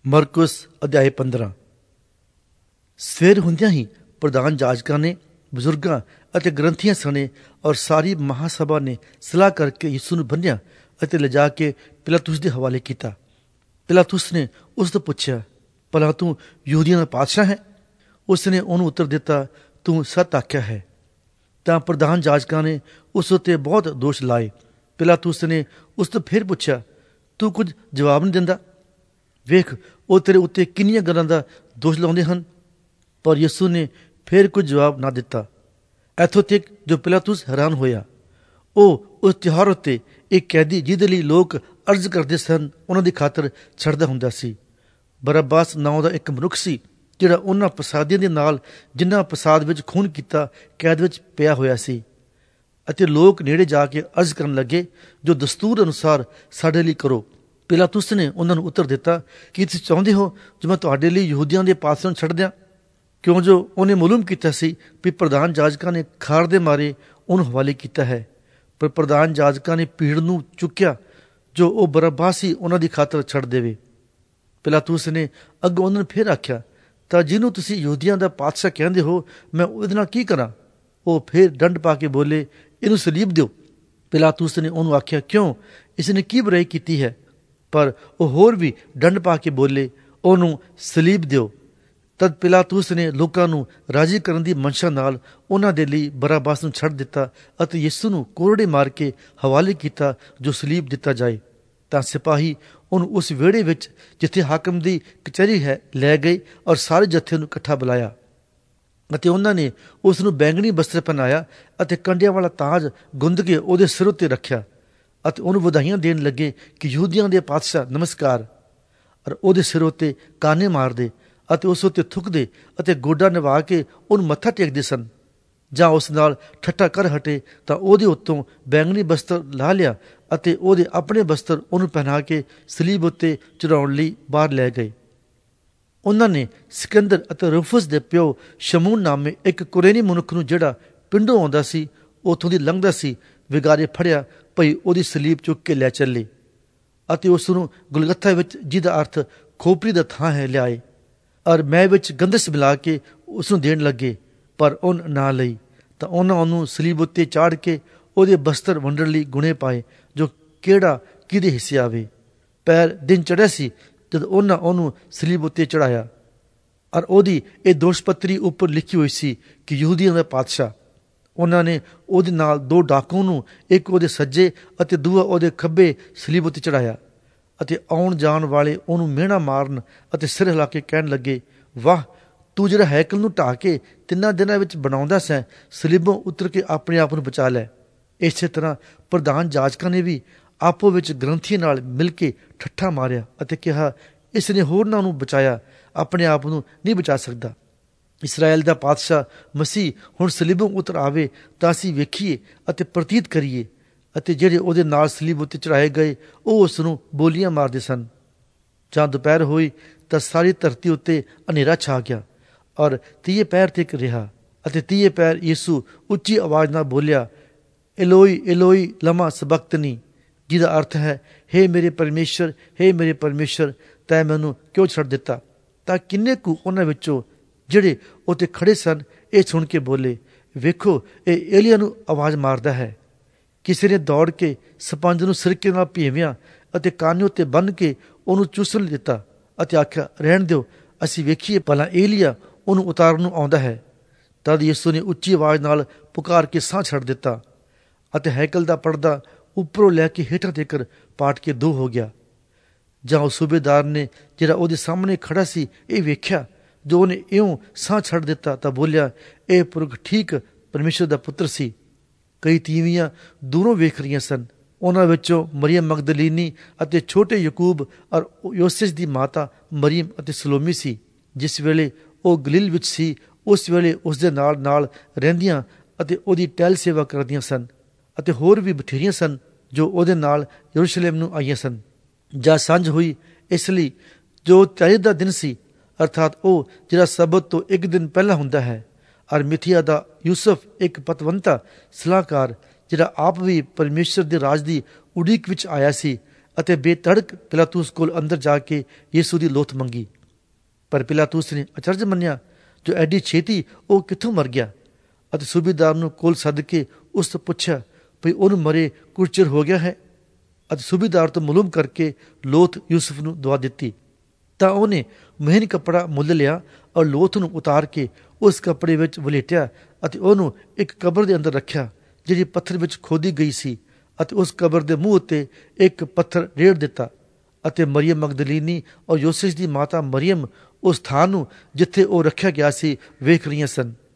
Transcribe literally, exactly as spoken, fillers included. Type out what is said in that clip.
ਮਰਕੁਸ ਅਧਿਆਇ ਪੰਦਰਾਂ। ਸਵੇਰ ਹੁੰਦਿਆਂ ਹੀ ਪ੍ਰਧਾਨ ਜਾਜਕਾਂ ਨੇ, ਬਜ਼ੁਰਗਾਂ ਅਤੇ ਗ੍ਰੰਥੀਆਂ ਸਣੇ ਔਰ ਸਾਰੀ ਮਹਾਸਭਾ ਨੇ ਸਲਾਹ ਕਰਕੇ ਯਿਸੂ ਨੂੰ ਬੰਨ੍ਹਿਆ ਅਤੇ ਲਿਜਾ ਕੇ ਪਿਲਾਤੁਸ ਦੇ ਹਵਾਲੇ ਕੀਤਾ। ਪਿਲਾਤੁਸ ਨੇ ਉਸ ਤੋਂ ਪੁੱਛਿਆ, ਭਲਾ ਤੂੰ ਯਹੂਦੀਆਂ ਦਾ ਪਾਤਸ਼ਾਹ ਹੈ? ਉਸ ਨੇ ਉਹਨੂੰ ਉੱਤਰ ਦਿੱਤਾ, ਤੂੰ ਸੱਚ ਆਖਿਆ ਹੈ। ਤਾਂ ਪ੍ਰਧਾਨ ਜਾਜਕਾਂ ਨੇ ਉਸ ਉੱਤੇ ਬਹੁਤ ਦੋਸ਼ ਲਾਏ। ਪਿਲਾਤੁਸ ਨੇ ਉਸ ਤੋਂ ਫਿਰ ਪੁੱਛਿਆ, ਤੂੰ ਕੁਝ ਜਵਾਬ ਨਹੀਂ ਦਿੰਦਾ? ਵੇਖ, ਉਹ ਤੇਰੇ ਉੱਤੇ ਕਿੰਨੀਆਂ ਗੱਲਾਂ ਦਾ ਦੋਸ਼ ਲਾਉਂਦੇ ਹਨ। ਪਰ ਯਿਸੂ ਨੇ ਫਿਰ ਕੁਝ ਜਵਾਬ ਨਾ ਦਿੱਤਾ। ਇੱਥੋਂ ਤੱਕ ਜੋ ਪਿਲਾਤੁਸ ਹੈਰਾਨ ਹੋਇਆ। ਉਹ ਉਸ ਤਿਉਹਾਰ ਉੱਤੇ ਇੱਕ ਕੈਦੀ, ਜਿਹਦੇ ਲਈ ਲੋਕ ਅਰਜ਼ ਕਰਦੇ ਸਨ, ਉਹਨਾਂ ਦੀ ਖਾਤਰ ਛੱਡਦਾ ਹੁੰਦਾ ਸੀ। ਬਰੱਬਾਸ ਨਾਂ ਦਾ ਇੱਕ ਮਨੁੱਖ ਸੀ, ਜਿਹੜਾ ਉਹਨਾਂ ਫਸਾਦੀਆਂ ਦੇ ਨਾਲ, ਜਿਨ੍ਹਾਂ ਫਸਾਦ ਵਿੱਚ ਖੂਨ ਕੀਤਾ, ਕੈਦ ਵਿੱਚ ਪਿਆ ਹੋਇਆ ਸੀ। ਅਤੇ ਲੋਕ ਨੇੜੇ ਜਾ ਕੇ ਅਰਜ਼ ਕਰਨ ਲੱਗੇ, ਜੋ ਦਸਤੂਰ ਅਨੁਸਾਰ ਸਾਡੇ ਲਈ ਕਰੋ। ਪਿਲਾਤੁਸ ਨੇ ਉਹਨਾਂ ਨੂੰ ਉੱਤਰ ਦਿੱਤਾ, ਕੀ ਤੁਸੀਂ ਚਾਹੁੰਦੇ ਹੋ ਜੋ ਮੈਂ ਤੁਹਾਡੇ ਲਈ ਯਹੂਦੀਆਂ ਦੇ ਪਾਤਸ਼ਾਹ ਨੂੰ ਛੱਡ ਦਿਆਂ? ਕਿਉਂ ਜੋ ਉਹਨੇ ਮਾਲੂਮ ਕੀਤਾ ਸੀ ਵੀ ਪ੍ਰਧਾਨ ਜਾਜਕਾਂ ਨੇ ਖਾਰ ਦੇ ਮਾਰੇ ਉਹਨੂੰ ਹਵਾਲੇ ਕੀਤਾ ਹੈ। ਪਰ ਪ੍ਰਧਾਨ ਜਾਜਕਾਂ ਨੇ ਭੀੜ ਨੂੰ ਚੁੱਕਿਆ ਜੋ ਉਹ ਬਰੱਬਾਸ ਹੀ ਉਹਨਾਂ ਦੀ ਖਾਤਰ ਛੱਡ ਦੇਵੇ। ਪਿਲਾਤੁਸ ਨੇ ਅੱਗੋਂ ਉਹਨਾਂ ਨੂੰ ਫਿਰ ਆਖਿਆ, ਤਾਂ ਜਿਹਨੂੰ ਤੁਸੀਂ ਯਹੂਦੀਆਂ ਦਾ ਪਾਤਸ਼ਾਹ ਕਹਿੰਦੇ ਹੋ, ਮੈਂ ਉਹਦੇ ਨਾਲ ਕੀ ਕਰਾਂ? ਉਹ ਫਿਰ ਡੰਡ ਪਾ ਕੇ ਬੋਲੇ, ਇਹਨੂੰ ਸਲੀਬ ਦਿਓ। ਪਿਲਾਤੁਸ ਨੇ ਉਹਨੂੰ ਆਖਿਆ, ਕਿਉਂ? ਇਸ ਨੇ ਕੀ ਬੁਰਾਈ ਕੀਤੀ ਹੈ? ਪਰ ਉਹ ਹੋਰ ਵੀ ਡੰਡ ਪਾ ਕੇ ਬੋਲੇ, ਉਹਨੂੰ ਸਲੀਬ ਦਿਓ। ਤਦ ਪਿਲਾਤੁਸ ਨੇ ਲੋਕਾਂ ਨੂੰ ਰਾਜ਼ੀ ਕਰਨ ਦੀ ਮਨਸ਼ਾ ਨਾਲ ਉਹਨਾਂ ਦੇ ਲਈ ਬਰੱਬਾਸ ਨੂੰ ਛੱਡ ਦਿੱਤਾ ਅਤੇ ਯਿਸੂ ਨੂੰ ਕੋਰੜੇ ਮਾਰ ਕੇ ਹਵਾਲੇ ਕੀਤਾ ਜੋ ਸਲੀਬ ਦਿੱਤਾ ਜਾਏ। ਤਾਂ ਸਿਪਾਹੀ ਉਹਨੂੰ ਉਸ ਵਿਹੜੇ ਵਿੱਚ, ਜਿੱਥੇ ਹਾਕਮ ਦੀ ਕਚਹਿਰੀ ਹੈ, ਲੈ ਗਏ ਔਰ ਸਾਰੇ ਜੱਥੇ ਨੂੰ ਇਕੱਠਾ ਬੁਲਾਇਆ। ਅਤੇ ਉਹਨਾਂ ਨੇ ਉਸ ਨੂੰ ਬੈਂਗਣੀ ਬਸਤਰ ਪਹਿਨਾਇਆ ਅਤੇ ਕੰਡਿਆਂ ਵਾਲਾ ਤਾਜ ਗੁੰਦ ਕੇ ਉਹਦੇ ਸਿਰ ਉੱਤੇ ਰੱਖਿਆ ਅਤੇ ਉਹਨੂੰ ਵਧਾਈਆਂ ਦੇਣ ਲੱਗੇ ਕਿ ਯਹੂਦੀਆਂ ਦੇ ਪਾਤਸ਼ਾਹ ਨਮਸਕਾਰ। ਔਰ ਉਹਦੇ ਸਿਰ ਉੱਤੇ ਕਾਨੇ ਮਾਰਦੇ ਅਤੇ ਉਸ ਉੱਤੇ ਥੁੱਕਦੇ ਅਤੇ ਗੋਡਾ ਨਿਭਾ ਕੇ ਉਹਨੂੰ ਮੱਥਾ ਟੇਕਦੇ ਸਨ। ਜਾਂ ਉਸ ਨਾਲ ਠੱਠਾ ਕਰ ਹਟੇ ਤਾਂ ਉਹਦੇ ਉੱਤੋਂ ਬੈਂਗਣੀ ਬਸਤਰ ਲਾਹ ਲਿਆ ਅਤੇ ਉਹਦੇ ਆਪਣੇ ਬਸਤਰ ਉਹਨੂੰ ਪਹਿਨਾ ਕੇ ਸਲੀਬ ਉੱਤੇ ਚੜਾਉਣ ਲਈ ਬਾਹਰ ਲੈ ਗਏ। ਉਹਨਾਂ ਨੇ ਸਿਕੰਦਰ ਅਤੇ ਰੂਫਸ ਦੇ ਪਿਓ ਸ਼ਮੂਨ ਨਾਮੇ ਇੱਕ ਕੁਰੇਨੀ ਮਨੁੱਖ ਨੂੰ, ਜਿਹੜਾ ਪਿੰਡੋਂ ਆਉਂਦਾ ਸੀ, ਉੱਥੋਂ ਦੀ ਲੰਘਦਾ ਸੀ, ਵਿਗਾਰੇ ਫੜਿਆ ਭਈ ਉਹਦੀ ਸਲੀਬ ਚੁੱਕ ਕੇ ਲੈ ਚੱਲੇ ਅਤੇ ਉਸ ਨੂੰ ਗੁਲਗੱਥਾ ਵਿੱਚ, ਜਿਹਦਾ ਅਰਥ ਖੋਪਰੀ ਦਾ ਥਾਂ ਹੈ, ਲਿਆਏ ਔਰ ਮੈਂ ਵਿੱਚ ਗੰਧਸ ਮਿਲਾ ਕੇ ਉਸ ਨੂੰ ਦੇਣ ਲੱਗੇ। ਪਰ ਉਹਨ ਨਾ ਲਈ। ਤਾਂ ਉਹਨਾਂ ਉਹਨੂੰ ਸਲੀਬ ਉੱਤੇ ਚਾੜ ਕੇ ਉਹਦੇ ਬਸਤਰ ਵੰਡਣ ਲਈ ਗੁਣੇ ਪਾਏ, ਜੋ ਕਿਹੜਾ ਕਿਹਦੇ ਹਿੱਸੇ ਆਵੇ। ਪੈਰ ਦਿਨ ਚੜ੍ਹਿਆ ਸੀ ਜਦ ਉਹਨਾਂ ਉਹਨੂੰ ਸਲੀਬ ਉੱਤੇ ਚੜ੍ਹਾਇਆ। ਔਰ ਉਹਦੀ ਇਹ ਦੋਸ਼ ਪੱਤਰੀ ਉੱਪਰ ਲਿਖੀ ਹੋਈ ਸੀ ਕਿ ਯਹੂਦੀਆਂ ਦਾ ਪਾਤਸ਼ਾਹ। ਉਹਨਾਂ ਨੇ ਉਹਦੇ ਨਾਲ ਦੋ ਡਾਕੂ ਨੂੰ, ਇੱਕ ਉਹਦੇ ਸੱਜੇ ਅਤੇ ਦੂਆ ਉਹਦੇ ਖੱਬੇ, ਸਲੀਬ ਉੱਤੇ ਚੜ੍ਹਾਇਆ। ਅਤੇ ਆਉਣ ਜਾਣ ਵਾਲੇ ਉਹਨੂੰ ਮਿਹਣਾ ਮਾਰਨ ਅਤੇ ਸਿਰ ਹਿਲਾ ਕੇ ਕਹਿਣ ਲੱਗੇ, ਵਾਹ, ਤੂੰ ਜਿਹੜਾ ਹੈਕਲ ਨੂੰ ਢਾਹ ਕੇ ਤਿੰਨਾਂ ਦਿਨਾਂ ਵਿੱਚ ਬਣਾਉਂਦਾ ਸੈਂ, ਸਲੀਬੋਂ ਉਤਰ ਕੇ ਆਪਣੇ ਆਪ ਨੂੰ ਬਚਾ ਲੈ। ਇਸੇ ਤਰ੍ਹਾਂ ਪ੍ਰਧਾਨ ਜਾਜਕਾਂ ਨੇ ਵੀ ਆਪੋ ਵਿੱਚ ਗ੍ਰੰਥੀਆਂ ਨਾਲ ਮਿਲ ਕੇ ਠੱਠਾ ਮਾਰਿਆ ਅਤੇ ਕਿਹਾ, ਇਸ ਨੇ ਹੋਰਨਾਂ ਨੂੰ ਬਚਾਇਆ, ਆਪਣੇ ਆਪ ਨੂੰ ਨਹੀਂ ਬਚਾ ਸਕਦਾ। ਇਸਰਾਏਲ ਦਾ ਪਾਤਸ਼ਾਹ ਮਸੀਹ ਹੁਣ ਸਲੀਬੋਂ ਉਤਰ ਆਵੇ ਤਾਂ ਅਸੀਂ ਵੇਖੀਏ ਅਤੇ ਪ੍ਰਤੀਤ ਕਰੀਏ। ਅਤੇ ਜਿਹੜੇ ਉਹਦੇ ਨਾਲ ਸਲੀਬ ਉੱਤੇ ਚੜ੍ਹਾਏ ਗਏ, ਉਹ ਉਸ ਨੂੰ ਬੋਲੀਆਂ ਮਾਰਦੇ ਸਨ। ਜਾਂ ਦੁਪਹਿਰ ਹੋਈ ਤਾਂ ਸਾਰੀ ਧਰਤੀ ਉੱਤੇ ਹਨੇਰਾ ਛਾ ਗਿਆ ਔਰ ਤੀਏ ਪੈਰ ਤੱਕ ਰਿਹਾ। ਅਤੇ ਤੀਏ ਪੈਰ ਯਿਸੂ ਉੱਚੀ ਆਵਾਜ਼ ਨਾਲ ਬੋਲਿਆ, ਇਲੋਈ ਇਲੋਈ ਲਮਾ ਸਬਕਤਨੀ, ਜਿਹਦਾ ਅਰਥ ਹੈ, ਹੇ ਮੇਰੇ ਪਰਮੇਸ਼ਰ, ਹੇ ਮੇਰੇ ਪਰਮੇਸ਼ਰ, ਤੈਂ ਮੈਨੂੰ ਕਿਉਂ ਛੱਡ ਦਿੱਤਾ? ਤਾਂ ਕਿੰਨੇ ਕੁ ਉਹਨਾਂ ਵਿੱਚੋਂ ਜਿਹੜੇ ਉੱਥੇ ਖੜੇ ਸਨ ਇਹ ਸੁਣ ਕੇ ਬੋਲੇ, ਵੇਖੋ, ਇਹ ਏਲੀਆ ਨੂੰ ਆਵਾਜ਼ ਮਾਰਦਾ ਹੈ। ਕਿਸੇ ਨੇ ਦੌੜ ਕੇ ਸਪੰਜ ਨੂੰ ਸਿਰਕੇ ਨਾਲ ਭੇਵਿਆ ਅਤੇ ਕਾਨੇ ਉੱਤੇ ਬੰਨ੍ਹ ਕੇ ਉਹਨੂੰ ਚੂਸਣ ਦਿੱਤਾ ਅਤੇ ਆਖਿਆ, ਰਹਿਣ ਦਿਓ, ਅਸੀਂ ਵੇਖੀਏ ਭਲਾ ਏਲੀਆ ਉਹਨੂੰ ਉਤਾਰਨ ਨੂੰ ਆਉਂਦਾ ਹੈ। ਤਦ ਯਿਸੂ ਨੇ ਉੱਚੀ ਆਵਾਜ਼ ਨਾਲ ਪੁਕਾਰ ਕੇ ਸਾਹ ਛੱਡ ਦਿੱਤਾ ਅਤੇ ਹੈਕਲ ਦਾ ਪਰਦਾ ਉੱਪਰੋਂ ਲੈ ਕੇ ਹੇਠਾਂ ਤੀਕਰ ਪਾਟ ਕੇ ਦੋ ਹੋ ਗਿਆ। ਜਾਂ ਉਹ ਸੂਬੇਦਾਰ ਨੇ, ਜਿਹੜਾ ਉਹਦੇ ਸਾਹਮਣੇ ਖੜਾ ਸੀ, ਇਹ ਵੇਖਿਆ ਜੋ ਉਹਨੇ ਇਉਂ ਸਾਹ ਛੱਡ ਦਿੱਤਾ ਤਾਂ ਬੋਲਿਆ, ਇਹ ਪੁਰਖ ਠੀਕ ਪਰਮੇਸ਼ਰ ਦਾ ਪੁੱਤਰ ਸੀ। ਕਈ ਤੀਵੀਆਂ ਦੂਰੋਂ ਵੇਖ ਰਹੀਆਂ ਸਨ। ਉਹਨਾਂ ਵਿੱਚੋਂ ਮਰੀਅਮ ਮਗਦਲੀਨੀ ਅਤੇ ਛੋਟੇ ਯਕੂਬ ਔਰ ਯੋਸੇਸ ਦੀ ਮਾਤਾ ਮਰੀਅਮ ਅਤੇ ਸਲੋਮੀ ਸੀ। ਜਿਸ ਵੇਲੇ ਉਹ ਗਲੀਲ ਵਿੱਚ ਸੀ, ਉਸ ਵੇਲੇ ਉਸਦੇ ਨਾਲ ਨਾਲ ਰਹਿੰਦੀਆਂ ਅਤੇ ਉਹਦੀ ਟਹਿਲ ਸੇਵਾ ਕਰਦੀਆਂ ਸਨ। ਅਤੇ ਹੋਰ ਵੀ ਬਥੇਰੀਆਂ ਸਨ ਜੋ ਉਹਦੇ ਨਾਲ ਯਰੂਸ਼ਲਮ ਨੂੰ ਆਈਆਂ ਸਨ। ਜਾਂ ਸਾਂਝ ਹੋਈ, ਇਸ ਲਈ ਜੋ ਤਿਹਾਈ ਦਾ ਦਿਨ ਸੀ, ਅਰਥਾਤ ਉਹ ਜਿਹੜਾ ਸਬਤ ਤੋਂ ਇੱਕ ਦਿਨ ਪਹਿਲਾਂ ਹੁੰਦਾ ਹੈ। ਅਰਮਿਥਿਆ ਦਾ ਯੂਸਫ, ਇੱਕ ਪਤਵੰਤਾ ਸਲਾਹਕਾਰ, ਜਿਹੜਾ ਆਪ ਵੀ ਪਰਮੇਸ਼ਰ ਦੇ ਰਾਜ ਦੀ ਉਡੀਕ ਵਿੱਚ ਆਇਆ ਸੀ ਅਤੇ ਬੇਤੜਕ ਪਿਲਾਤੂਸ ਕੋਲ ਅੰਦਰ ਜਾ ਕੇ ਯੀਸ਼ੂ ਦੀ ਲੋਥ ਮੰਗੀ। ਪਰ ਪਿਲਾਤੂਸ ਨੇ ਅਚਰਜ ਮੰਨਿਆ ਜੋ ਐਡੀ ਛੇਤੀ ਉਹ ਕਿੱਥੋਂ ਮਰ ਗਿਆ, ਅਤੇ ਸੂਬੇਦਾਰ ਨੂੰ ਕੋਲ ਸੱਦ ਕੇ ਉਸ ਤੋਂ ਪੁੱਛਿਆ ਭਈ ਉਹਨੂੰ ਮਰੇ ਕੁਝ ਚਿਰ ਹੋ ਗਿਆ ਹੈ, ਅਤੇ ਸੂਬੇਦਾਰ ਤੋਂ ਮਾਲੂਮ ਕਰਕੇ ਲੋਥ ਯੂਸਫ ਨੂੰ ਦਵਾ ਦਿੱਤੀ। ਤਾਂ ਉਹਨੇ ਮਹੀਨ ਕੱਪੜਾ ਮੁੱਲ ਲਿਆ ਔਰ ਲੋਥ ਨੂੰ ਉਤਾਰ ਕੇ ਉਸ ਕੱਪੜੇ ਵਿੱਚ ਵਲੇਟਿਆ ਅਤੇ ਉਹਨੂੰ ਇੱਕ ਕਬਰ ਦੇ ਅੰਦਰ ਰੱਖਿਆ ਜਿਹੜੀ ਪੱਥਰ ਵਿੱਚ ਖੋਦੀ ਗਈ ਸੀ, ਅਤੇ ਉਸ ਕਬਰ ਦੇ ਮੂੰਹ ਉੱਤੇ ਇੱਕ ਪੱਥਰ ਰੇੜ ਦਿੱਤਾ। ਅਤੇ ਮਰੀਅਮ ਮਗਦਲੀਨੀ ਔਰ ਯੋਸੇਸ ਦੀ ਮਾਤਾ ਮਰੀਅਮ ਉਸ ਥਾਂ ਨੂੰ ਜਿੱਥੇ ਉਹ ਰੱਖਿਆ ਗਿਆ ਸੀ ਵੇਖ ਰਹੀਆਂ ਸਨ।